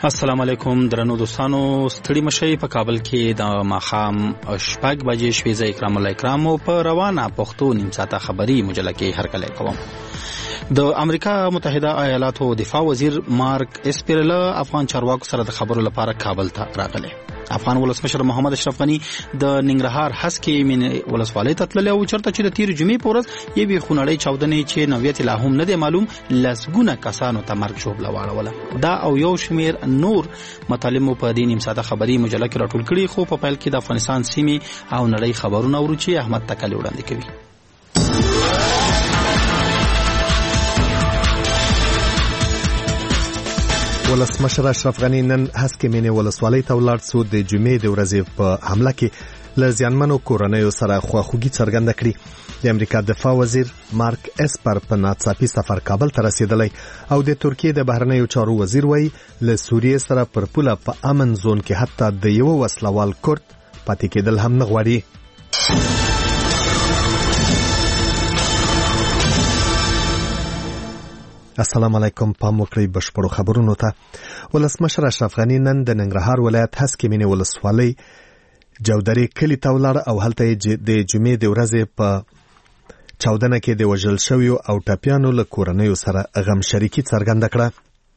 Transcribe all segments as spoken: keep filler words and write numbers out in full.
السلام علیکم درنو دوستانو، ستړي مشي په کابل کې د ماخام شپږ بجې شوي. زه اکرام الله اکرام په روانه پښتو نیم ساعته خبري مجله کې هرکلی کوم. د امریکا متحده ایالاتو دفاع وزیر مارک اسپیرلا افغان چارواکو سره د خبرو لپاره کابل ته راغلی. افغان ولسمشر محمد اشرف غنی د ننګرهار هسکې مینې ولسوالۍ ته تللی او چېرته چې د تېرې جمعې په ورځ یوې خونړۍ چاودنې چې نوعیت لا هم نه دی معلوم لسګونه کسانو ته مرګ ژوبله واړوله. دا او یو شمېر نور مطالب مو په دې نیم ساعته خبري مجله کې راټول کړي، خو په پیل کې د افغانستان سیمې او نړۍ خبرونه اورو چې احمد تکلي وړاندې کوي. ولسمشر اشرف غنی نن هسکې مینې ولسوالۍ ته ولاړ څو د جمعې د ورځې په حمله کې له زیانمنو کورنیو سره خواخوږي څرګنده کړي. د امریکا دفاع وزیر مارک اسپر په ناڅاپي سفر کابل ته رسیدلی او د ترکیې د بهرنیو چارو وزیر وایي له سوریې سره پر پوله په امن زون کې حتی د یو وسلوال کورد پاتې کېدل هم نه غواړي. السلام علیکم، پام وکړئ بشپړو خبرونو ته. ولسمشر اشرف غنی نن د ننګرهار ولایت هسکې مینې ولسوالۍ جودرې کلي ته ولاړ او هلته یې د جمعې د ورځې په چاودنه کې د وژل شویو او ټپیانو له کورنیو سره غم شریکي څرګنده کړه.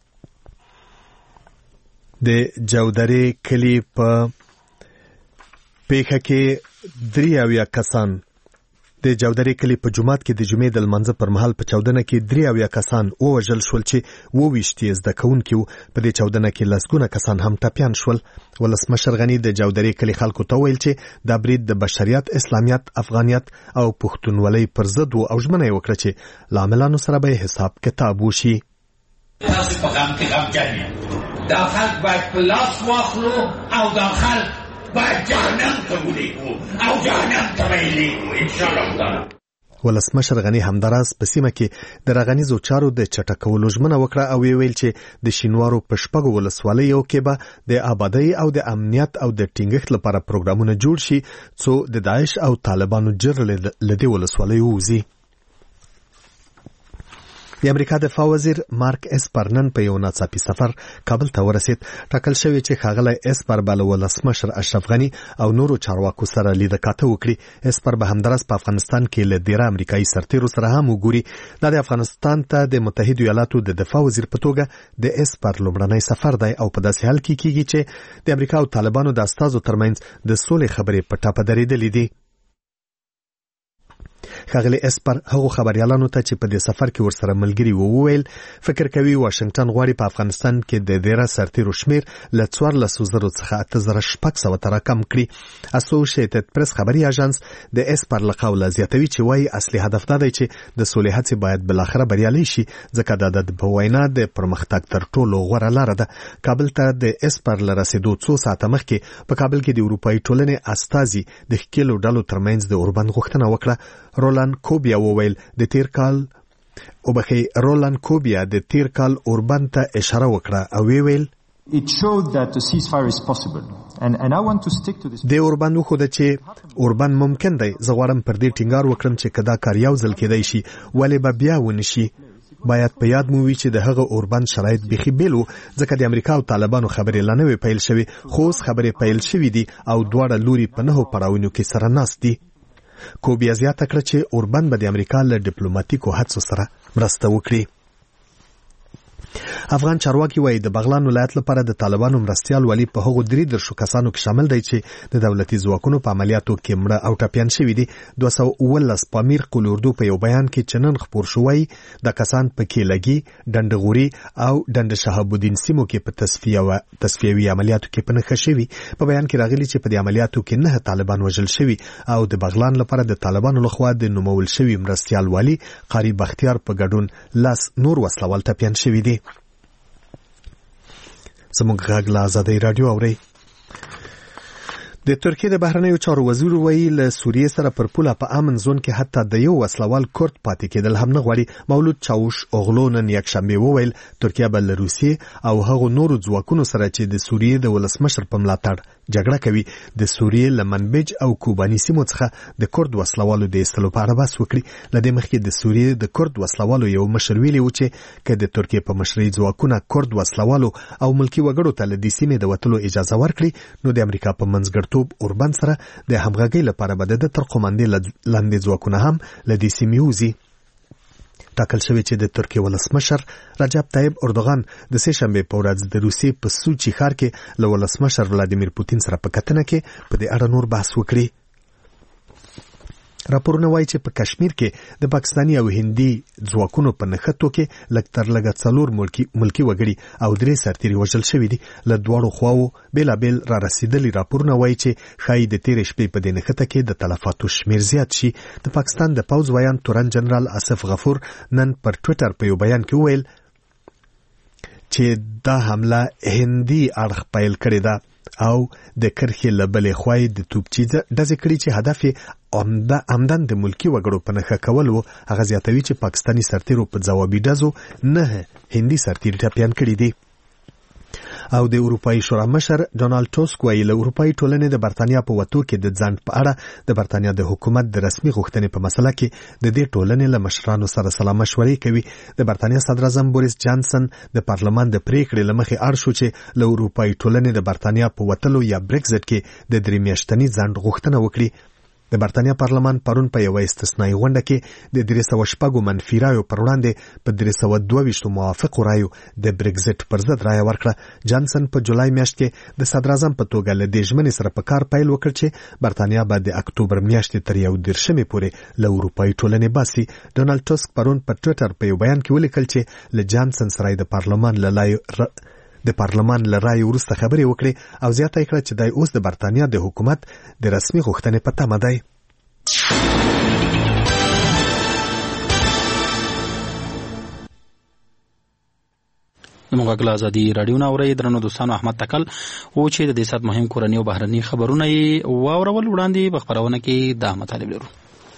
د جودرې کلي په پیښه کې درې اویا کسان د جودرې کلي په جومات کې د جمعې د لمانځه پر مهال په چاودنه کې درې اویا کسان ووژل شول چې اووه ویشت یې زده کوونکي وو. په دې چاودنه کې لسګونه کسان هم ټپیان شول. ولسمشر غنی د جودرې کلي خلکو ته ویل چې دا برید د بشریت، اسلامیت، افغانیت او پښتونولۍ پر ضد و او ژمنه یې وکړه چې له عاملانو سره به حساب کتاب وشي. تاسو په غم کې غمجن یاست. دا خلک باید په لاس واخلو او دا خلک باید جهنم ته ولیږو او جهنم ته به یې لیږو انشاءالله. ولسمشر غنی همداراز په سیمه کې د راغنیزو چارو د چټکولو ژمنه وکړه او ویل چې د شینوارو په شپږو ولسوالیو کې به د آبادۍ او د امنیت او د ټینګښت لپاره پروګرامونه جوړ شي څو د داعش او طالبانو جر له دې ولسوالیو ووځي. د امریکا دفاع وزیر مارک اسپر نن په یو ناڅاپي سفر کابل ته ورسید. ټاکل شوی چې ښاغلی اسپر به له ولسمشر اشرف غنی او نورو چارواکو سره لیده کاته وکړي. اسپر به همداراز په افغانستان کې له ډیره امریکایي سرتیرو سره هم وګوري. دا د افغانستان ته د متحدو ایالاتو د دفاع وزیر په توګه د اسپر لومړنی سفر دی او په داسې حال کې کیږي چې د امریکا او طالبانو د استازو ترمنځ د سولې خبرې په ټاپه درېدلې دي. ښاغلی اسپر هغو خبريالانو ته چې په دې سفر کې ورسره ملګري وو وویل فکر کوي واشنگټن غواړي په افغانستان کې د ډیره سرتیرو شمیر له څوارلسو زرو څخه اته زره شپږ سوه ته راکم کړي. اسوشیټډ پریس خبري اژانس د اسپر له قوله زیاتوي چې وایي اصلي هدف دا دی چې د سولې هڅې باید بالاخره بریالۍ شي ځکه دا د په وینا د پرمختګ تر ټولو غوره لاره ده. کابل ته د اسپر له رسېدو څو ساعته مخکې په کابل کې د اروپایي ټولنې استازي د ښکېلو ډلو ترمنځ د اوربند غوښتنه وکړه. رولان کوبیا وویل د تیر کال او بخي رولان کوبیا د تیر کال اوربند ته اشاره وکړه او ویل It showed that a ceasefire is possible and and I want to stick to this. د اوربند خو د چې اوربند ممکن دی. زه غواړم پر دې ټینګار وکړم چې کدا کار یو ځل کېدای شي ولې به بیا ونشي. باید په یاد مو وي چې د هغه اوربند شرایط بيخي بیلو ځکه د امریکا او طالبانو خبرې لا نه پیل شوي خو اوس خبرې پیل شوي دي او دواړه لوري په نهو پړاوونو کې سره ناست دي. کوبیا زیاته کړه چې اوربند به د امریکا له ډیپلوماټیکو هڅو سره مرسته وکړي. افغان چارواکي وایي د بغلان ولایت لپاره د طالبانو مرستیال ولی په هغو درې درشو کسانو کې شامل دی چې د دولتي ځواکونو په عملیاتو کې مړه او ټپیان شوي دي. دوه سوه اوولس په امیر قل اردو په یو بیان کې چې نن خپور شوی د کسان په کېلګي، ډنډغوري او ډنډ شهاب الدین سیمو کې په تصفیه تصفیوي عملیاتو کې په نښه شوي. په بیان کې راغلي چې په دې عملیاتو کې نه طالبان وژل شوي او د بغلان لپاره د طالبانو لخوا د نومول شوي مرستیال والی قاری بختیار په ګډون لاس نور وسلوال ټپیان شوي دي. زموږ غږ له آزادۍ راډیو اورئ. د ترکیه د بهرنیو چارو وزیر ویلي له سوریې سره پر پوله په امن زون کې حتی د یو وسلوال کورد پاتې کېدل هم نه غواړي. مولود چاوش اوغلو نن یکشنبه وویل ترکیه به له روسیې او هغو نورو ځواکونو سره چې د سوریې د ولسمشر په ملاتړ جګړه کوي د سوریې له منبج او کوباني سیمو څخه د کورد وسلوالو د ایستلو په اړه بحث وکړي. له دې مخکې د سوریې د کورد وسلوالو یو مشر ویلي و چې که د ترکیې په مشرۍ ځواکونه کورد وسلوالو او ملکي وګړو ته له دې سیمې د وتلو اجازه ورکړي نو د امریکا په منځګړیتوب اوربند سره د همغږۍ لپاره به د تر قوماندې لاندې ځواکونه هم له دې سیمې وځي. ټاکل شوی چې د ترکیې ولسمشر رجب طیب اردوغان د سه شنبه په ورځ د روسیې په سوچي ښار کې له ولسمشر ولادیمیر پوتین سره په کتنه کې په دې اړه نور بحث وکړي. راپورونه وایي چې په کشمیر کې د پاکستاني او هندي ځواکونو په نښتو کې لږ تر لږه څلور ملکي ملکي وګړي او درې سرتیري وژل شوي دي. له دواړو خواوو بېلابېل را رسېدلي راپورونه وایي چې ښایي د تېرې شپې په دې نښته کې د تلفاتو شمېر زیات شي. د پاکستان د پوځ ویان تورن جنرال آصف غفور نن پر ټویټر په یو بیان کې وویل چې دا حمله هندي اړخ پیل کړې ده او د کرښې له بلې خوا یې د توپچي ډزې کړي چې هدف یې عمدن د ملکي وګړو په نښه کول و. هغه زیاتوي چې پاکستاني سرتیرو په ځوابي ډزو نه هندي سرتیري ټپیان کړي دي. او د اروپایي شورا مشر ډونالد ټاسک وایي له اروپایي ټولنې د برتانیا په وتو کې د ځنډ په اړه د برتانیا د حکومت د رسمي غوښتنې په مسله کې د دې ټولنې له مشرانو سره سلا مشورې کوي. د برتانیا صدر اعظم بوریس جانسن د پارلمان د پریکړې له مخې اړ شو چې له اروپایي ټولنې د برتانیا په وتلو یا بریکزټ کې د درې میاشتني ځنډ غوښتنه وکړي. د برتانیا پارلمان پرون په یوه استثنایي غونډه کې د درې سوه شپږو منفي رایو پر وړاندې په درې سوه دوه ویشتو موافقو رایو د بریکزټ پر ضد رایه ورکړه. جانسن په جولای میاشت کې د صدر اعظم په توګه له دې ژمنې سره په کار پیل وکړ چې برتانیا به د اکتوبر میاشتې تر یو دېرشمې پورې له اروپایي ټولنې باسي. ډونالد ټاسک پرون په ټویټر په یو بیان کې ولیکل چې له جانسن سره د پارلمان له لایو د پارلمان له رایې وروسته خبرې وکړې او زیاته کړه چې دی اوس د برتانیا د حکومت د رسمي غوښتنې په تمه دی. د مغاګل ازادي رادیو ناوړې درنو دوستانو احمد تکل او چې د دې سات مهم کورنۍ او بهرني خبرونه یې واورول وړاندې په خبرونه کې د مطالب لرو.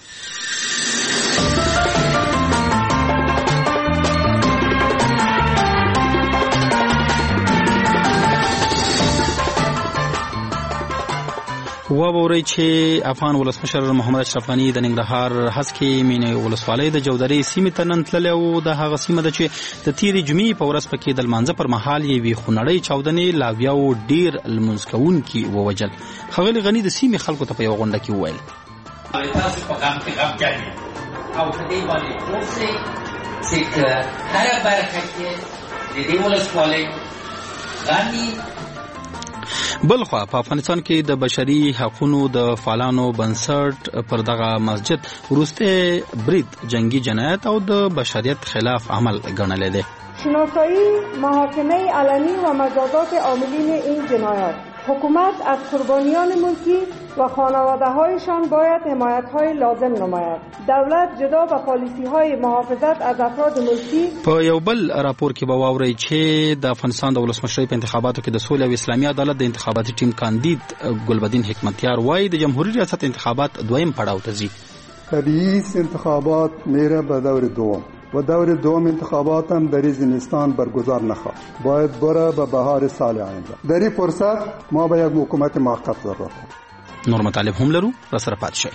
وابورئ چې افغان ولسمشر محمد اشرف غني د ننګرهار هسکې مینې ولسوالۍ د جودرې سیمې ته نن تللی او د هغه سیمه ده چې د تیرې جمعې په ورځ پکې د لمانځه پر مهال یوې خونړۍ چاودنې لاویاو ډېر لمونځ کوونکي ووژل. ښاغلي غني د سیمې خلکو ته په یوه غونډه کې وویل تاسو په غم کې غمجن یې او په دې باندې پوه شئ چې هره برخه کې د دې ولسوالۍ غني. بلخوا په افغانستان کې د بشري حقوقو د فعالانو بنسټ پر دغه مسجد وروسته برید جنگی جنایت او د بشریت خلاف عمل ګڼلی دی. شناسایی محاکمه علنی و مجازات عاملین این جنایات. حکومت از قربانیان ملکی و خانواده‌هایشان باید حمایت‌های لازم نماید. دولت جدا به پالیسی‌های محافظت از افراد ملکی. په یو بل راپور کې به واورئ چې د افغانستان د ولسمشرۍ په انتخاباتو کې د سولې او اسلامي عدالت د انتخاباتي ټیم کاندید ګلبدین حکمتیار وایي د جمهوریت ریاست انتخابات دویم پړاو ته ځي. رئیس انتخابات میره به دور دوم و دور دوم انتخابات هم در زمستان برگزار نخواهد. باید بره به بهار سال آینده. در این فرصت ما به یک حکومت موقت ضرورت داریم. نور مطالب هم لرو را سره پات شئ.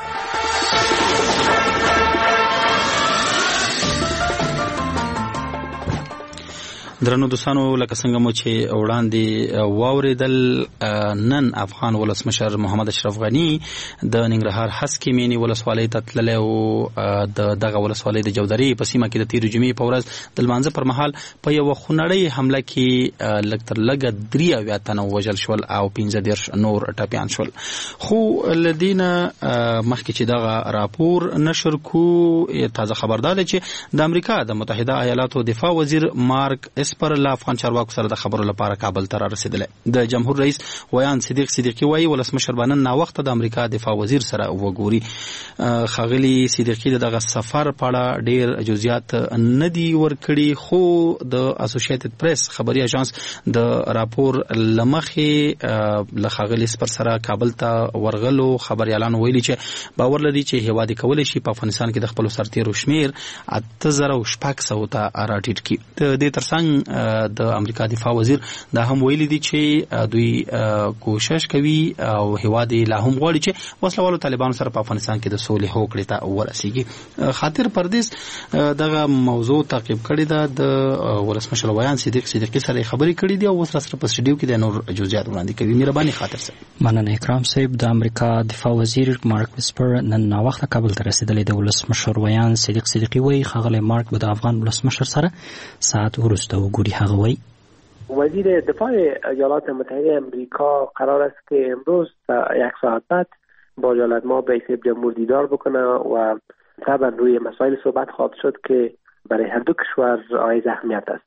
درنو دوستانو لکه څنګه مو چې وړاندې واورېدل نن افغان ولسمشر محمد اشرف غني د ننګرهار هسکې مینې ولسوالۍ ته تللی او د دغه ولسوالۍ د جودرې په سیمه کې د تېرې جمعې په ورځ د لمانځه پر مهال په یوه خونړۍ حمله کې لږ تر لږه درې اویا تنه ووژل شول او پنځه دېرش نور ټپیان شول. خو له دې نه مخکې چې دغه راپور نشر کو تازه خبردار دی چې د امریکا د متحده ایالاتو دفاع وزیر مارک اسپر له افغان چارواکو سره د خبرو لپاره کابل ته را رسیدلی. د جمهور رئیس ویان صدیق صدیقي وایي ولسمشر به نن ناوخته د امریکا دفاع وزیر سره وګوري. ښاغلي صدیقي د دغه سفر په اړه ډېر جزئیات نه دي ورکړي، خو د اسوسییټډ پریس خبري اژانس د راپور له مخې له ښاغلي اسپر سره کابل ته ورغلو خبريالانو ویلي چې باور لري چې هیواد کولی شي په افغانستان کې د خپل سرتیرو شمیر اته زره او شپږ سوه ته راټیټ کړي. د دې ترڅنګ د امریکا دفاع وزیر دا هم ویلي دي چې دوی کوشش کوي او هیواد لا هم غواړي چې وسلوالو طالبانو سره په افغانستان کې د سولې هوکړې ته ورسیږي. خاطر پردیس دغه موضوع تعقیب کړی ده، د ولسمشر ویان صدیق صدیقي سره خبرې کړې دي او اوس سره په سټډیو کې د نور جزئیات وړاندې کوي. مهرباني خاطر صاحب. مننه اکرام صاحب. د امریکا دفاع وزیر مارک اسپر نن ناوخته کابل ته رسیدلی. د ولسمشر ویان صدیق صدیقي وایي ښاغلی مارک به د افغان ولسمشر سره ساعت وروسته وګوري. هغه وایي وزیر دفاع ایالات متحده امریکا قرار است که امروز یک ساعت بعد با ایالت ما به حیث جمهور دیدار بکنه و طبعا روی مسائل صحبت خواهد شد که برای هر دو کشور حائز اهمیت است.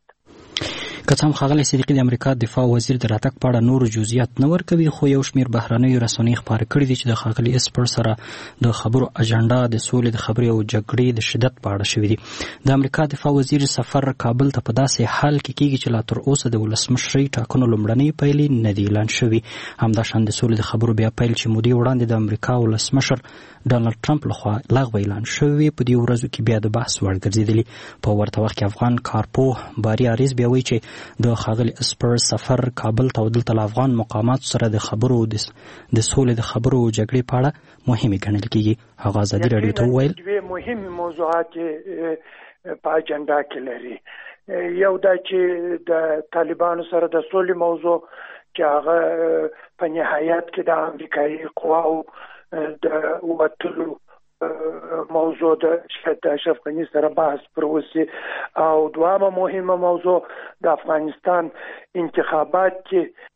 که څه هم ښاغلی صدیقي د امریکا دفاع وزیر د راتګ په اړه نورو جزئیات نه ورکوي، خو یو شمېر بهرنیو رسنیو خپاره کړي دي چې د ښاغلي اسپر سره د خبرو اجنډا د سولې د خبرې او جګړې د شدت په اړه شوي دي. د امریکا دفاع وزیر سفر کابل ته په داسې حال کې کیږي چې لا تر اوسه د ولسمشرۍ ټاکنو لومړنۍ پیلې نه دي اعلان شوي. همداشان د سولې د خبرو بیا پیل چې مودې وړاندې د امریکا ولسمشر ډانلډ ټرمپ لخوا لغوه اعلان شوی، په دې ورځو کې بیا د بحث وړ ګرځېدلي. په ورته وخت کې افغان کارپوه باري عریض بیا وایي چې د ښاغلي اسپر سفر کابل ته او دلته له افغان مقاماتو سره د خبرو د سولې د خبرو او جګړې په اړه مهمې ګڼل کېږي. هغه ازادي راډیو ته وویل دوی مهمې موضوعات په اجنډا کې لري. یو دا چې د طالبانو سره د سولې موضوع چې هغه په نهایت کې د امریکایي قواو د وتلو موضوع د اشرف غني سره بحث پر وسی، او دوامه مهمه موضوع د افغانستان انتخابات کې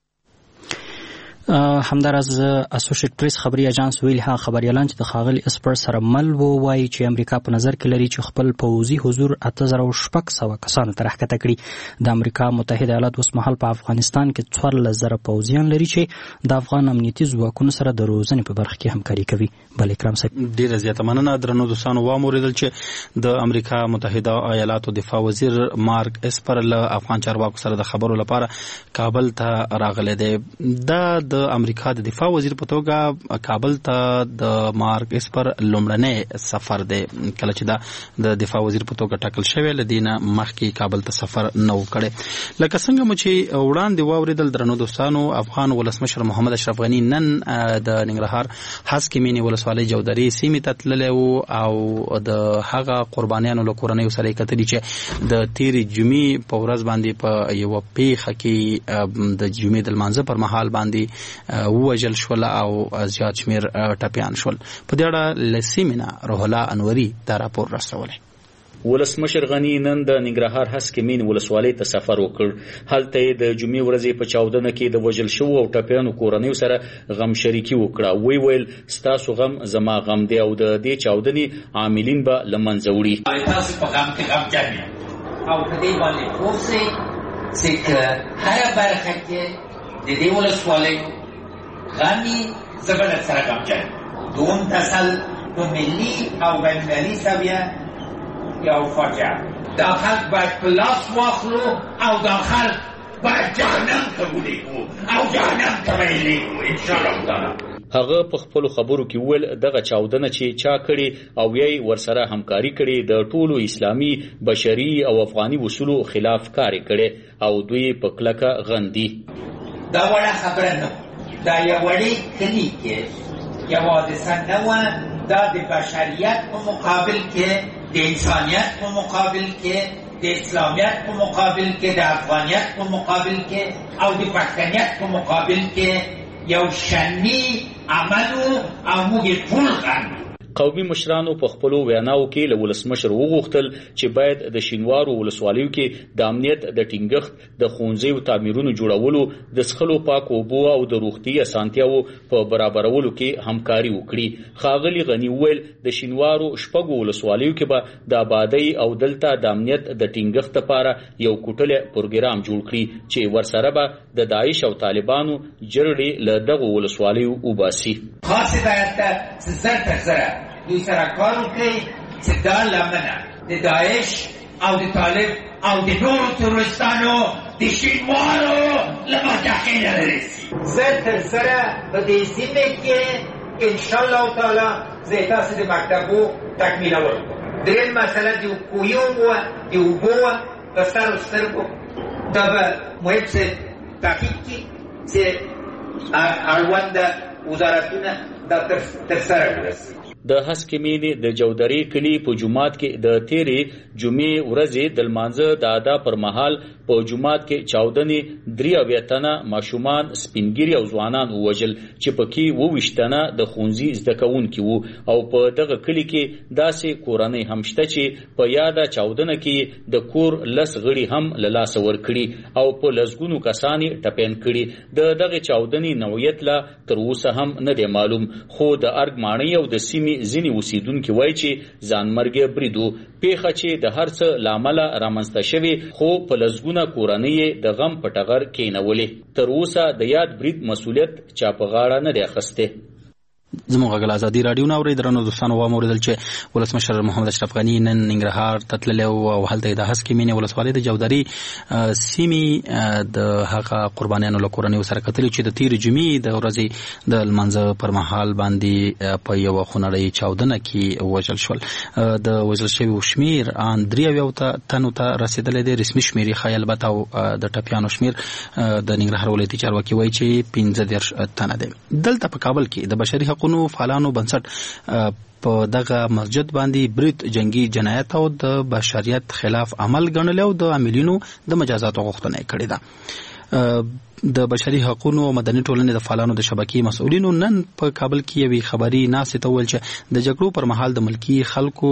همداراز اسوسییټ پریس خبري اژانس ویلي هغه خبريالان چې د ښاغلي اسپر سره مل وو وایي چې امریکا په نظر کې لري چې خپل پوځي حضور اته زره او شپږ سوه کسانو ته راښکته کړي. د امریکا متحده ایالات اوس مهال په افغانستان کې څوارلس زره پوځیان لري چې د افغان امنیتي ځواکونو سره د روزنې په برخه کې همکاري کوي. بل اکرام صاحب ډېره زیاته مننه. درنو دوستانو واورېدل چې د امریکا متحده ایالاتو دفاع وزیر مارک اسپر له افغان چارواکو سره د خبرو لپاره کابل ته راغلی دی. دا د امریکا د دفاع وزیر په توګه کابل ته د مارک اسپر لومړنی سفر دی. کله چې دا د دفاع وزیر په توګه ټاکل شوی له دې نه مخکې کابل ته سفر نه و کړی. لکه څنګه مو چې وړاندې واورېدل درنو دوستانو، افغان ولسمشر محمد اشرف غني نن د ننګرهار هسکې مینې ولسوالۍ جودرې سیمې ته تللی و او د هغه قربانیانو له کورنیو سره یې کتلي چې د تېرې جمعې په ورځ باندې په یوه پیښه کې د جمعې د لمانځه پر مهال باندې ووژل شول او زیات شمیر ټپیان شول. په دې اړه له سیمې نه روح الله انوري دا راپور رسولی. ولسمشر غني نن د ننګرهار هسکې مین ولسوالۍ ته سفر وکړ. هلته یې د جمعې ورځې په چاودنه کې د وژل شوو او ټپیانو کورنیو سره غم شریکي وکړه. وی ویل ستاسو غم زما غم دی او د دې چاودنې عاملین به له منځه وړي. تاسو په غم کې غمجن یاست او په دې باندې پوه سئ چې هره برخه کې د دې ولسوالۍ غمی زبلت سره غمجن. دوم تسل تو ملی او بین‌المللي سویه یو فاجعه. دا خلق باید پلاس واخلو او دا خلق باید جهنم ته ولیږو او جهنم ته به یې لیږو انشاءالله تعالی. هغه په خپلو خبرو کې وویل دغه چاودنه چې چا کړې او یې ورسره همکاري کړې د ټولو اسلامي بشري او افغاني اصولو خلاف کارې کړې او دوی په کلکه غندي. دا وړه خبره نه، دا یو وړې کلي کې یو حادثه نه وه. دا د بشریت په مقابل کې، د انسانیت په مقابل کې، د اسلامیت په مقابل کې، د افغانیت په مقابل کې او د پښتنیت په مقابل کې یو شنی عمل او موږ ټول غندو. قومي مشرانو په خپلو ویناو کې له ولسمشر وغوښتل چې باید د شینوارو ولسوالیو کې د امنیت د ټینګښت د ښوونځیو تعمیرونو جوړولو د څښلو پاکو اوبو او د روغتي اسانتیاو په برابرولو کې همکاري وکړي. ښاغلي غني وویل د شینوارو شپږو ولسوالیو کې به د آبادۍ او دلته د امنیت د ټینګښت لپاره یو کوټلی پروګرام جوړ کړي چې ورسره به د داعش او طالبانو جرړې له دغو ولسوالیو وباسي. خاصه باید چې زر تر زره دوی سره کار وکړي چې دا لمنه د داعش او د طالب او د نورو تروریستانو د شینوارو له مداخل رسي. زر تر زره په دې سیمه کې انشاءالله تعالی زه تاسو د مکتبو تکمیلول. درېیم مسله د کویو و د اوبو په سر سترګو دا به مهم څه تحقیق کړي چې اړوند وزارتونه دا تر سره ورسي. د هسکې مینې د جودرې کلي په جومات کې د تیرې جمعې ورځې د لمانځه د ادا پر مهال په جومات کې چاودنې درې اویا تنه ماشومان سپینګیري او ځوانان ووژل چې پکې اوویشت تنه د ښوونځي زده کوونکي وو او په دغه کلي کې داسې کورنۍ هم شته چې په یاده چاودنه کې د کور لس غړي هم له لاسه ورکړي او په لسګونو کسان یې ټپیان کړي. د دغه چاودنې نوعیت لا تر اوسه هم نه دی معلوم، خو د ارګ ماڼۍ او د سیمې ځینې اوسیدونکي وایي چې ځانمرګي بریدو پیښه چې د هر څه لامله رامنځته شوې، خو په لسګونه کورنۍ د غم په ټغر کېنولې. تر اوسه د یاد برید مسؤلیت چا په غاړه نه دی اخیستی. زموږ غږ ازادي راډیو نه اوري درنو دوستانو واوریدل چې ولسمشر محمد اشرف غني نن ننګرهار ته تللی او هلته د هسکې مینې ولسوالۍ د جودري سیمې د هغه قربانیانو له کورنیو سره کتلي چې د تېرې جمعې د ورځې د لمانځه پر مهال باندې په یوه خونړۍ چاودنه کې وژل شول. د وژل شویو شمیر ان درې اویا تنو ته رسېدلی دی. رسمي شمیر یې ښایي البته او د ټپیانو شمیر د ننګرهار ولایتي چارواکي وایي چې پنځه دېرش تنه دی. دلته په کابل کې د بشري حقونو فعالانو بنسټ په دغه مسجد باندې برید جنگي جنایت او د بشریت خلاف عمل ګڼلی او د عاملینو د مجازاتو غوښتنه یې کړې ده. د بشري حقونو او مدني ټولنې د فعالانو د شبکې مسؤلینو نن په کابل کې یوې خبري ناستې ته وویل چې د جګړو پر مهال د ملکي خلکو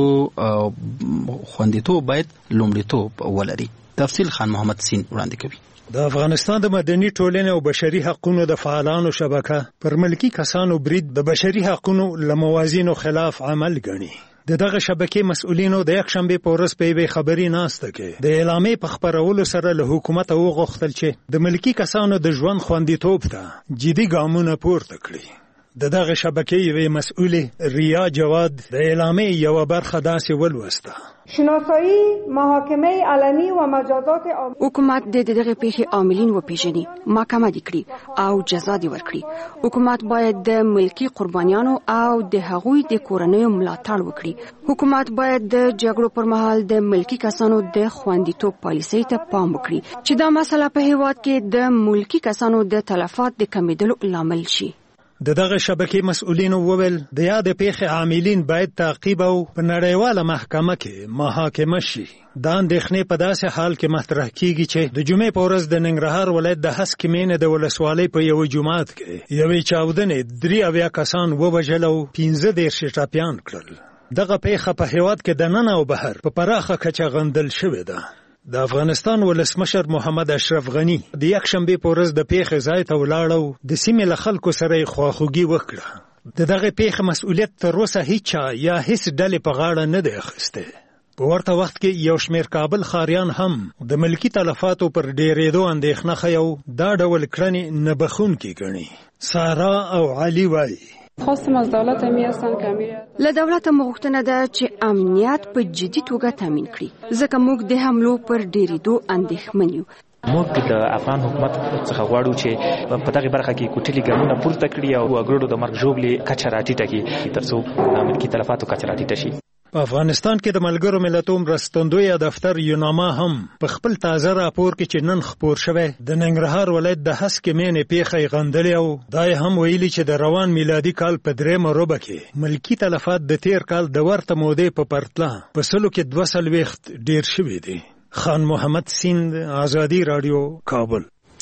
خوندیتوب باید لومړیتوب ولري. تفصیل خان محمد سین وړاندې کوي. د افغانستان د مدني ټولنې او بشري حقونو د فعالانو شبکه پر ملکی کسانو برید د بشري حقونو له موازینو خلاف عمل ګڼي. د دغه شبکې مسؤلینو د یک شنبې په ورځ په یوې خبري ناسته کې د اعلامیې په خپرولو سره له حکومته وغوښتل چې د ملکی کسانو د ژوند خوندیتوب ته جدي ګامونه پورته کړي. د دغه شبکې یوې مسؤلې ریا جواد د اعلامیې یوه برخه داسې ولوسته. شناسایی محاکمه علنی و مجازات حکومت د دغه پیښې عاملین وپیژني، محاکمه دي کړي او جزا دي ورکړي. حکومت باید د ملکی قربانیانو او د هغوی د کورنیو ملاتړ وکړي. حکومت باید د جګړو پر مهال د ملکی کسانو د خوندیتوب پالیسۍ ته پام وکړي چې دا مسله په هیواد کې د ملکی کسانو د تلفات د کمیدلو لامل شي. د دغه شبکې مسؤلینو وویل د یاد پیښې عاملین باید تعقیب او په نړیواله محکمه کې محاکمه شي. دا اندېښنې په داسې حال کې مطرح کیږي چې د جمعې په ورځ د ننګرهار ولایت د هسکې مینې د ولسوالۍ په یوه جومات کې یوې چاودنې درې اویا کسان ووژل او پنځه دېرش یې ټپیان کړل. دغه پیښه په هیواد کې دننه او بهر په پراخه کچه غندل شوې ده. د افغانستان ولسمشر محمد اشرف غني د یک شنبې په ورځ د پیښې ځای ته ولاړ او د سیمې له خلکو سره یې خواخوږي وکړه. د دغه پیښې مسؤلیت تر اوسه هیچا یا هیڅ ډلې په غاړه نه دی اخیستی. په ورته وخت کې یو شمېر کابل ښاریان هم د ملکي تلفاتو پر ډېرېدو اندېښنه ښیي او دا ډول کړنې نه بخښونکي ګڼي. سارا او علي وایي خواستم از دولت میرسن که امنیت له دولت مغوښتنه ده چې امنیت په جدي توګه تامین کړي ځکه موږ د حملو پر ډېرېدو اندېښمن یو. موږ د افغان حکومت څخه غواړو چې په دغه برخه کې کوټلي ګامونه پورته کړي او وګړو د مرګ ژوبلې کچه راټیټه کړي ترڅو د ملکي تلفاتو کچه راټیټه شي. په افغانستان کې د ملګرو ملتونو مرستندوی دفتر یوناما هم په خپل تازه راپور کې چې نن خپور شوی د ننګرهار ولایت د هسکې مینې پیښې غندلې او دا هم ویلي چې د روان میلادي کال په درېیمه روبه کې ملکي تلفات د تیر کال د ورته مودې په پرتله په سلو کې دوه څلوېښت ډېر شوي دي. خان محمد سیند، ازادي راډیو، کابل.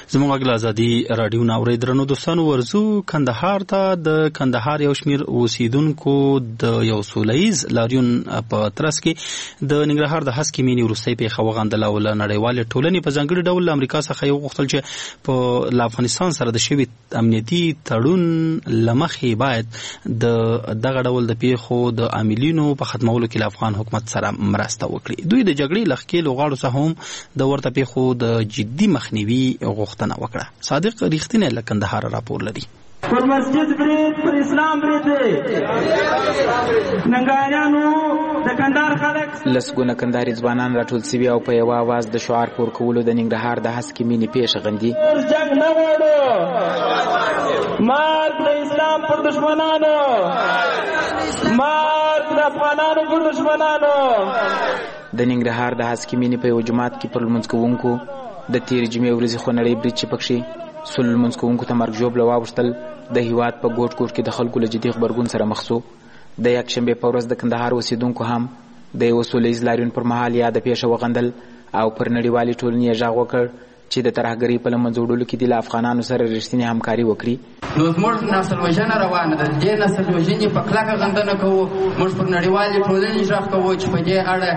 زموږ غږ ازادي رادیو ناوړي درنو دوستانو ورزو کندهار ته د کندهار یو شمیر اوسیدونکو د یو سولهیز لاریون په ترڅ کې د ننګرهار د هسکې مینې وروستۍ پیښه وغندله او له نړیوالې ټولنې په ځانګړي ډول له امریکا څخه یې وغوښتل چې په له افغانستان سره د شوي امنیتي تړون له مخې باید د دغه ډول د پیښو د عاملینو په ختمولو کې له افغان حکومت سره مرسته وکړي. دوی د جګړې له ښکېلو غاړو څخه هم د ورته پیښو د جدي مخنیوي غوښتنه وکړه. صادق ریښتینی له کندهار راپور لري. پر مسجد برید پر اسلام برید دی ننګاریانو د کندهار خلک لسګونه کندهاري ځوانان راټول سوي او په یوه اواز د شعار پور کولو د ننګرهار د هسکې مینې پیښه غندي. جنګ نه غواړو، مرګ د اسلام پر دشمنانو، مرګ د افغانانو پر دشمنانو. د ننګرهار د هسکې مینې په یو جومات کې پر لمونځ کوونکو د تېرې جمعې ورځې خونړی برید چې پکښې سل لمونځ کوونکو ته مرګ ژوبله واوښتل د هېواد په ګوټ ګوټ کې د خلکو له جدي غبرګون سره مخ سو. د یکشنبې په ورځ د کندهار اوسېدونکو هم د یوه سوله ییز لاریون پر مهال یاده پیښه وغندل او پر نړیوالې ټولنې یې غږ وکړ چې د ترهګرۍ په له منځه وړلو کې دې له افغانانو سره رښتینې همکاري وکړي. نو زموږ نسل وژنه روانه ده، دې نسل وژنې په کلکه غندنه کوو. موږ پر نړیوالې ټولنې غږ کوو چې په دې اړه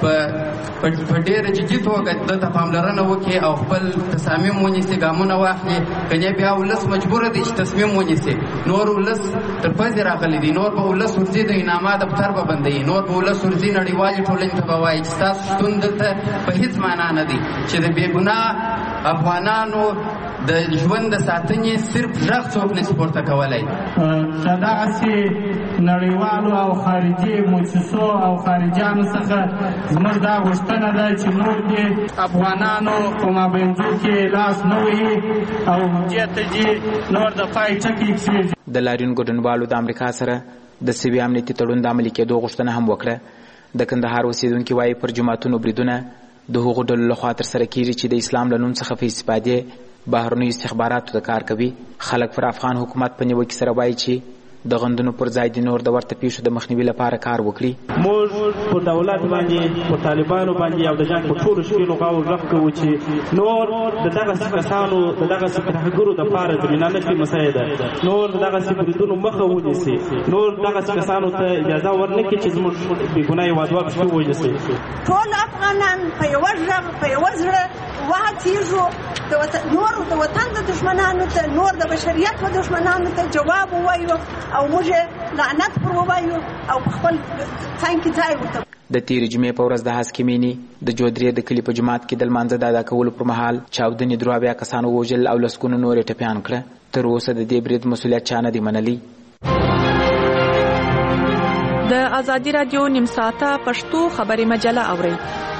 په ډېره جدي توګه دته پاملرنه وکړي او خپل تصامیم ونیسي، ګامونه واخلي. کنې بیا ولس مجبوره دی چې تصمیم ونیسي. نور ولس تر پزې راغلی دی، نور به ولس ورځي د انعامه دفتر به بندوي، نور به ولس ورځي نړیوالې ټولنې ته به وایي چې ستاسو شتون دلته په هېڅ معنا نه دی، چې د بې ګناه افغانانو د ژوند د ساتنې صرف غږ څوک نشي پورته کولی. دغسې نړیوالو او خارجي موسسو او خارجیانو څخه زموږ دا غوښتنه ده چې نور دې افغانانو په مابینځو کې لاس نه وهي او دې ته دې نور د پای ټکي کښېږدي. د لاریون ګډونوالو د امریکا سره د سوي امنیتي تړون د عملي کېدو غوښتنه هم وکړه. د کندهار اوسېدونکي وایي پر جوماتونو بریدونه د هغو ډلو لخوا ترسره کېږي چې د اسلام له نوم څخه په استفادې بهرنیو استخباراتو ته کار کوي. خلک پر افغان حکومت په نیوکې سره وایي چې د غندونو پر ځای د نور د ورته پیښو د مخنیوي لپاره کار وکړي. موږ په دولت باندې په طالبانو باندې او د جنګ په ټولو شکلو غاړو غږ کوو چې نور د دغسې کسانو د دغسې ترهګرو دپاره زمینه نه کړي مساعده، نور د دغسې بریدونو مخه ونیسي، نور دغسې کسانو ته اجازه ورنه کړي چې زموږ بېګناه هېوادوال پکې ووژنسي. ټول افغانان په یوه غږ په یوه زړه وهڅېږو، نور د وطن د دښمنانو ته، نور د بشریت و دښمنانو ته جواب ووایو او موږ لعنت پر ووایو او په خپل څنګ کې ځای ورته. د تېرې جمعې په ورځ د هسکې مینې د جودرې د کلي په جومات کې د لمانځه د ادا کولو پر مهال چاودنې درې اویا کسان ووژل او لسګونه نور یې ټپیان کړه. تر اوسه د دې برید مسؤلیت چا نه دی منلی. د ازادي راډیو نیم ساعته پښتو خبري مجله اورئ.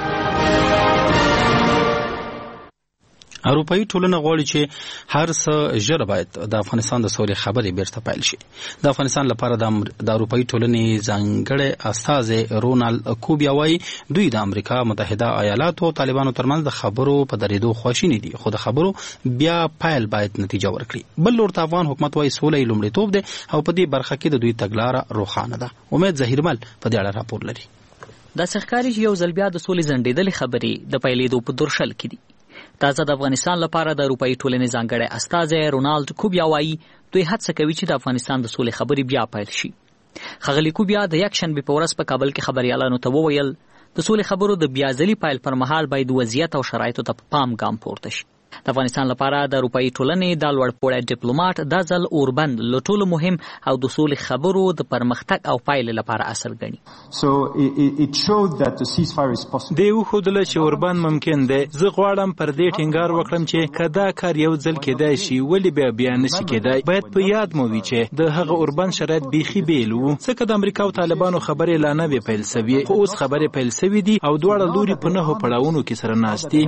اروپایي ټولنه غواړي چې هر څه ژر باید د افغانستان د سولې خبرې بیرته پیل شي. د افغانستان لپاره د اروپایي ټولنې ځانګړی استازی رونالد کوبیا وایي دوی د امریکا متحده ایالاتو او طالبانو ترمنځ د خبرو په درېدو خواشیني دي، خو د خبرو بیا پیل باید نتیجه ورکړي. بل لور ته افغان حکومت وایي سوله یې لومړیتوب دی او په دې برخه کې د دوی تګلاره روښانه ده. امید ظهیرمل په دې اړه راپور لري. داسې ښکاري چې یو ځل بیا د سولې ځنډېدلې خبرې د پیلېدو په درشل کې دي. تازه د افغانستان لپاره د اروپایي ټولنې ځانګړی استازی رونالد کوبیا وایي دوی هڅه کوي چې د افغانستان د سولې خبرې بیا پیل شي. ښاغلي کوبیا د یکشنبې په ورځ په کابل کې خبریالانو ته وویل د سولې خبرو د بیا ځلي پیل پر مهال باید وضعیت او شرایطو ته په پام ګام پورته شي. د افغانستان لپاره د اروپایي ټولنې د لوړپوړی ډیپلوماټ دا ځل اوربند له ټولو مهم او د سولې خبرو د پرمختګ او پایلې لپاره اصل ګڼي. دی وښودله چې اوربند ممکن دی. زه غواړم پر دې ټینګار وکړم چې که دا کار یو ځل کېدای شي ولې بیا بیا نشي کېدای. باید په یاد مو وي چې د هغه اوربند شرایط بیخي بیل وو، ځکه د امریکا او طالبانو خبرې لا نه وې پیل سوي، خو اوس خبرې پیل سوي دي او دواړه لوري په نهو پړاوونو کې سره ناست دي.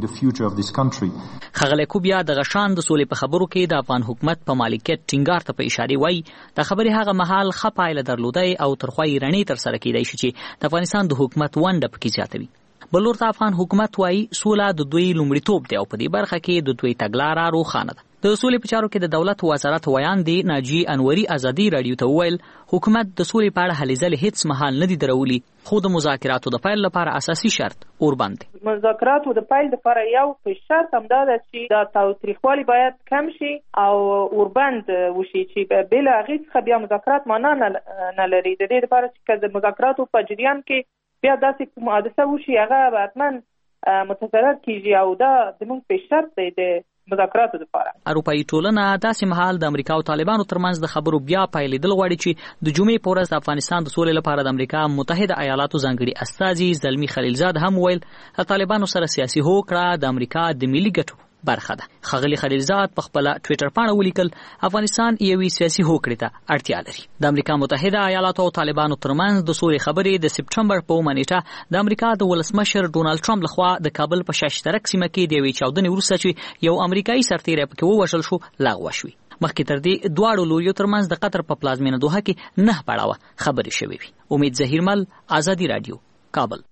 ښاغلی کوبیا د غشان د سولې په خبرو کې د افغان حکومت په مالکیت ټینګار ته په اشاره وایي دا خبرې هغه مهال ښه پایله درلودی او ترخوا یې رڼې ترسره کېدای شي چې د افغانستان د حکومت ونډه پکې زیاتوي. بل ورته افغان حکومت وایي سوله د دوی لومړیتوب دی او په دې برخه کې د دوی تګلاره روښانه ده. د سولې په چارو کې د دولت وزارت ویاندې ناجی انوري ازادي رادیو ته وویل حکومت د سولې په اړه هلې ځلې هیڅ مهال نه دي درولي، خو د مذاکراتو د پیل لپاره اساسي شرط اوربند دی. مذاکراتو د پیل لپاره یو شرط همدا ده چې دا تاوتریخوالی باید کم شي او اوربند وشي چې بلا هغې څخه بیا مذاکرات معنا نه لري. د دې لپاره چې د مذاکراتو په جریان کې بیا داسې کوم حادثه وشي هغه حتما متضرر کیږي او دا زموږ په شرط دی د مذاکراتو لپاره. اروپایي ټولنه داسې مهال د امریکا او طالبانو ترمنځ د خبرو بیا پیلېدل غواړي چې د جمعې په ورځ د افغانستان د سولې لپاره د امریکا متحده ایالاتو ځانګړي استازي زلمي خلیلزاد هم ویل د طالبانو سره سیاسي هوکړه د امریکا د ملي ګټو برخه ده. خغلی خلیلزاد په خپل ټوئیټر پاڼه ولیکل افغانستان یوې سیاسي هوکړې ته اړتیا لري. د امریکا متحده ایالاتو او طالبانو ترمنځ د سولې خبرې د سپټمبر په اومه نیټه د امریکا د ولسمشر ډونالد ټرمپ لخوا د کابل په شاشترک سیمه کې د یوې چاودنې وروسته چې یو امریکایي سرتیری پکې ووژل شو لغوه شوې. مخکې تر دې دواړو لوریو ترمنځ د قطر په پلازمینه دوحه کې نه پړاوه خبرې شوې وي. امید ظهیرمل، ازادي رادیو، کابل.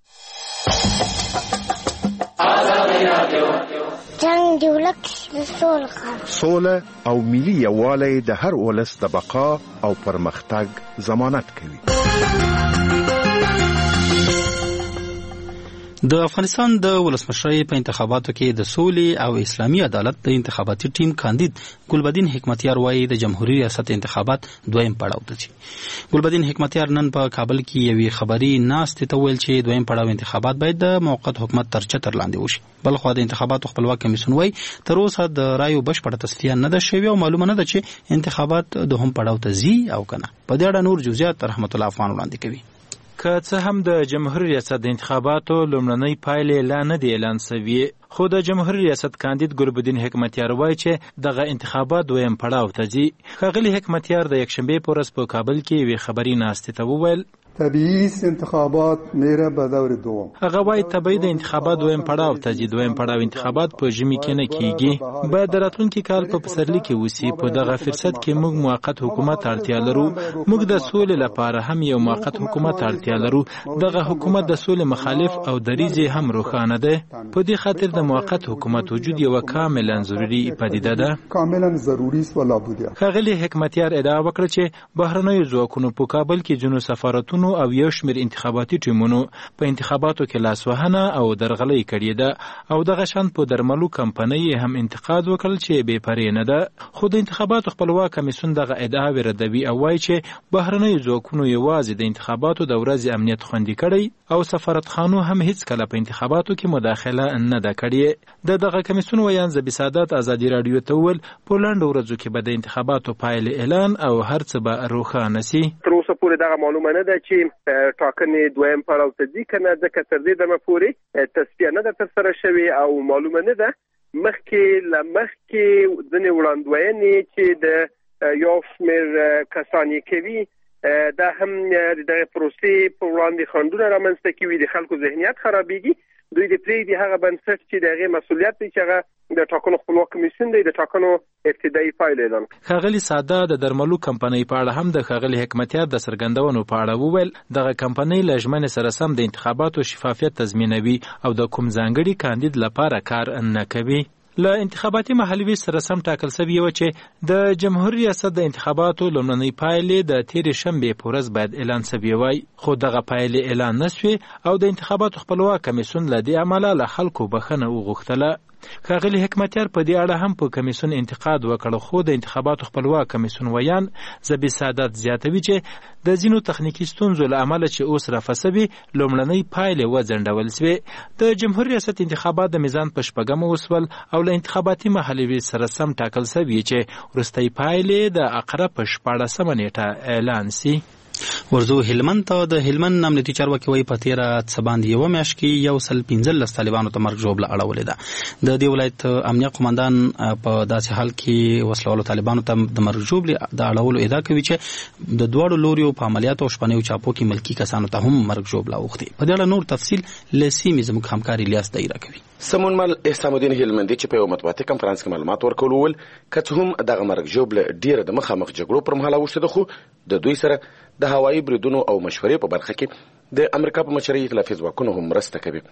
جنگ دی ولک سوله سوله او ملي یووالی د هر ولس د بقا او پرمختګ ضمانت کوي. د افغانستان د ولسمشرۍ په انتخاباتو کې د سولې او اسلامي عدالت د انتخاباتي ټیم کاندید ګلبدین حکمتیار وایي د جمهوریت ریاست انتخابات دویم پړاو ته ځي. ګلبدین حکمتیار نن په کابل کې یوې خبري ناستې ته ویل چې دویم پړاو انتخابات باید د موقت حکومت تر چتر لاندې وشي. بلخوا د انتخاباتو خپلواک کمیسیون وایي تر اوسه د رایو بشپړه تصفیه نه ده شوې او معلومه نه ده چې انتخابات دوهم پړاو ته ځي او کنه. په دې اړه نور جزئیات رحمت الله افغان وړاندې کوي. که څه هم د جمهوریت ریاست د انتخاباتو لومړنۍ پایلې لا نه دي اعلان شوې، خو د جمهوریت ریاست کاندید ګلبدین حکمتیار وایي چې دغه انتخابات دویم پړاو ته ځي. ښاغلي حکمتیار د یکشنبې په ورځ په کابل کې یوې خبري ناستې ته وویل طبیعی انتخابات میره به دور دوم. هغه وایي طبیعي د انتخابات دویم پړاو ته ځي. دویم پړاو انتخابات په ژمي کې نه کیږي، باید د راتلونکي کال په پسرلي کې وسی. په دغه فرصت کې موږ موقت حکومت اړتیا لرو. موږ د سولې لپاره هم یو موقت حکومت اړتیا لرو. دغه حکومت د سولې مخالف او دریځ هم روښانه ده. په دې خاطر د موقت حکومت وجود یو کاملا ضروري پدیده ده. کاملا ضروري است ولا بودیه. ښاغلي حکمتیار ادعا وکړه چې بهرنیو ځواکونو په کابل کې جنو سفارتونو او یو شمېر انتخاباتي ټیمونو په انتخاباتو کې لاسوهنه او درغلۍ کړې ده او دغه شان په درملو کمپنۍ هم انتقاد وکړل چې بې پرې نه ده. خو د انتخاباتو خپلواک کمیسیون دغه ادعاوې ردوي او وایي چې بهرنیو ځواکونو یوازې د انتخاباتو د ورځې امنیت خوندي کړی او سفارتخانو هم هیڅ کله په انتخاباتو کې مداخله نه ده کړې. د دغه کمیسیون ویان زبی سعادت ازادي رادیو ته وویل په لنډو ورځو کې به د انتخاباتو پایلې اعلان او هر څه به روښانه سي. تر اوسه پورې دغه معلومه نه ده چې ټاکنې دویم پړاو ته ځي که نه، ځکه تر دې دمه پورې تصفیه نه ده ترسره شوې او معلومه نه ده. مخکې له مخکې ځینې وړاندوینې چې د یو شمېر کسان یې کوي دا هم د پروسې په وړاندې خنډونه رامنځته کوي، د خلکو ذهنیت خرابېږي. دوی د پرېږدي هغه بنسټ چې د هغې مسؤلیت دی چې هغه د ټاکنو خپلواک کمیسیون دی د ټاکنو ابتدایي پایلې اعلان کړي. ښاغلي ساده د درملو کمپنۍ په اړه هم د ښاغلي حکمتیار د څرګندونو په اړه وویل دغه کمپنۍ له ژمنې سره سم د انتخاباتو شفافیت تضمینوي او د کوم ځانګړي کاندید لپاره کار نه کوي. له انتخاباتي محلوي سره سم ټاکل شوی و چې د جمهوریت ریاست د انتخاباتو لومړنۍ پایلې د تېرې شنبې په ورځ باید اعلان شوی وای، خو دغه پایلې اعلان نه شوې او د انتخاباتو خپلواک کمیسیون له دې امله له خلکو بخښنه وغوښتله. ښاغلي حکمتیار په دې اړه هم په کمیسیون انتقاد وکړ، خو د انتخاباتو خپلواک کمیسیون ویان زبی سعادت زیاتوي چې د ځینو تخنیکي ستونزو له امله چې اوس رافع شوي لومړنۍ پایلې وځنډول شوې. د جمهوریت ریاست انتخابات د میزان په شپږمه وسول او له انتخاباتي محلوي سره سم ټاکل شوي چې وروستۍ پایلې د عقرب په شپاړسمه نیټه اعلان شي. ورزو هلمند ته د هلمند امنیتي چارواکي وایي په تیره څه باندې یوه میاشت کې یو سل پنځلس طالبانو ته مرګ ژوبله اړولې ده. د دې ولایت امنیه قمندان په داسې حال کې وسلوالو طالبانو ته د مرګ ژوبلې د اړولو ادعا کوي چې د دواړو لوریو په عملیاتو او شپنیو چاپو کې ملکي کسانو ته هم مرګ ژوبله اوښتې. په دې اړه نور تفصیل له سیمې زموږ همکار الیاس دایره کوي. سمونمل احسان الدین هلمندي چې په یو مطبوعاتي کنفرانس کې معلومات ورکول وویل که څه هم دغه مرګ ژوبله ډیره د مخامخ جګړو پر مهال اوښتې ده، خو د دوی سره د هوایي بریدونو او مشورې په برخه کې د امریکا په مشرۍ ائتلافي ځواکونو هم مرسته کوي.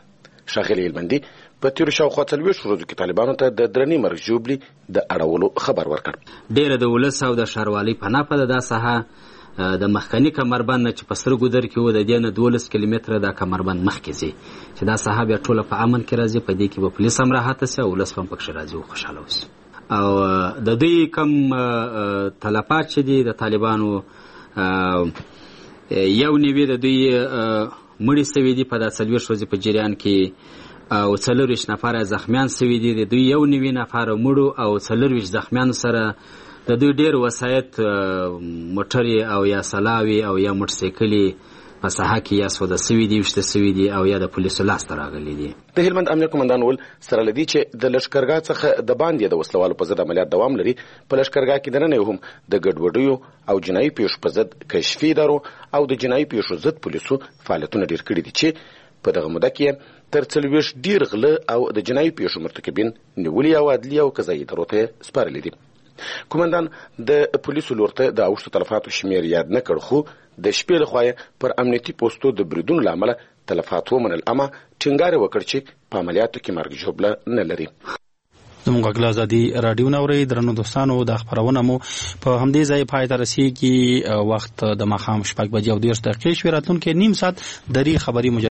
ښاغلي هلمندي په تیرو شاوخوا څلوېښتو ورځو کې طالبانو ته د درنې مرګ ژوبلې د اړولو خبر ورکړ. ډېره د ولس او د ښاروالۍ پناه په ده دا ساحه د مخکني کمربند نه چې په سترګو در کې و د دې نه دولس کیلومتره دا کمربند مخکې ځي چې دا ساحه بیا ټوله په امن کې راځي. په دې کې به پولیس هم راحته سي او ولس هم پکښې راځي او خوشحاله اوسي. او د دوی کم تلفات چې دي د طالبانو یو نوي د دوی مړي سوي دي په دا څلوېښت ورځې په جریان کې او څلورویشت نفره زخمیان سوي دي. د دوی یو نوي نفره مړو او څلورویشت زخمیانو سره د دوی ډېر وسایط موټرې او یا سلاوي او یا موټرسایکلې په ساحه کې یا سوده سوي دي ویشته سوي دي او یا د پولیسو لاسته راغلي دي. د هلمند امنیه قومندان وویل سره له دې چې د لښکرګاه څخه د باندې د وسلوالو په ضد عملیات دوام لري، په لښکرګاه کې دننه هم د ګډوډیو او جنایي پیښو په ضد کشفي ادارو او د جنایي پیښو ضد پولیسو فعالیتونه ډېر کړي دي چې په دغه موده کې تر څلوېښت ډېر غله او د جنایي پیښو مرتکبین نیولي او عدلي او قضایي ادارو ته سپارلي دي. کومندان د پولیسو لور ته د اوښتو تلفاتو شمېر یاد نه کړ، خو د شپې لخوا یې پر امنیتي پوستو د بریدونو له امله تلفات ومنل، اما ټینګار یې وکړ چې په عملیاتو کې مرګ ژوبله نه لري. زموږ غږ ازادي راډیو نه اورئ. درنو دوستانو دا خپرونه مو په همدې ځای پای ته رسېږي. وخت د ماښام شپږ بجې او دېرش دقیقې شوې. راتلونکي نیم ساعت دري خبري